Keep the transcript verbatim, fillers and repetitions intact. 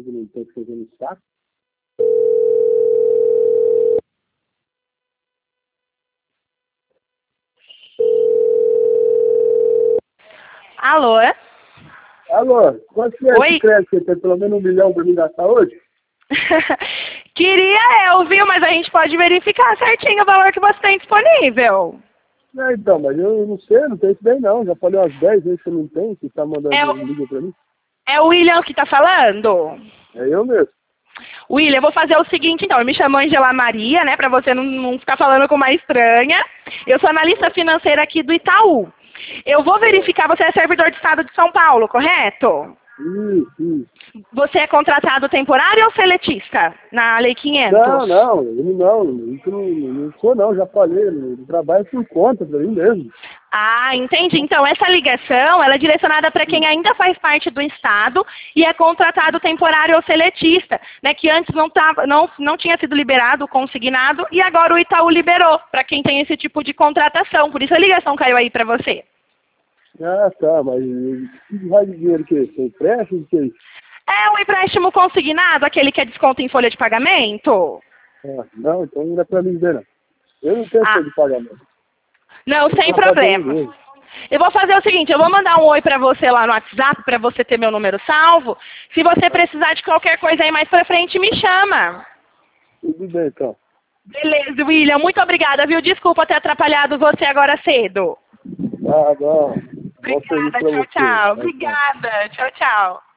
que não tem que fazer no saco. Alô? Alô, quanto que é Oi? esse crédito? Você tem pelo menos um milhão para me gastar hoje? Queria eu, viu? Mas a gente pode verificar certinho o valor que você tem disponível. É, então, mas eu não sei, não tenho isso daí não. Já falei umas dez vezes que eu não tenho, que tá mandando É o, liga pra mim. é o William que tá falando? É eu mesmo. William, eu vou fazer o seguinte então, eu me chamo Angela Maria, né, pra você não, não ficar falando com uma estranha. Eu sou analista financeira aqui do Itaú. Eu vou verificar, você é servidor do Estado de São Paulo, correto? Isso, isso. Você é contratado temporário ou seletista na Lei quinhentos? Não, não, eu não, isso não, não sou não, já falei, eu trabalho por conta pra mim mesmo. Ah, entendi. Então, essa ligação ela é direcionada para quem ainda faz parte do Estado e é contratado temporário ou seletista, né, que antes não, tava, não, não tinha sido liberado, consignado, e agora o Itaú liberou para quem tem esse tipo de contratação. Por isso a ligação caiu aí para você. Ah, tá, mas que vai de dinheiro que é isso? Empréstimo? O que é isso? É um empréstimo consignado, aquele que é desconto em folha de pagamento? Ah, não, então não é pra mim ver, não. Eu não tenho Ah, folha de pagamento. não, Eu sem vou pagar problema. ninguém. Eu vou fazer o seguinte, eu vou mandar um oi pra você lá no WhatsApp, pra você ter meu número salvo. Se você precisar de qualquer coisa aí mais pra frente, me chama. Tudo bem, então. Beleza, William. Muito obrigada, viu? Desculpa ter atrapalhado você agora cedo. Ah, não. Bom serviço Obrigada, pra tchau, você. tchau. Tchau, tchau. Obrigada, tchau, tchau.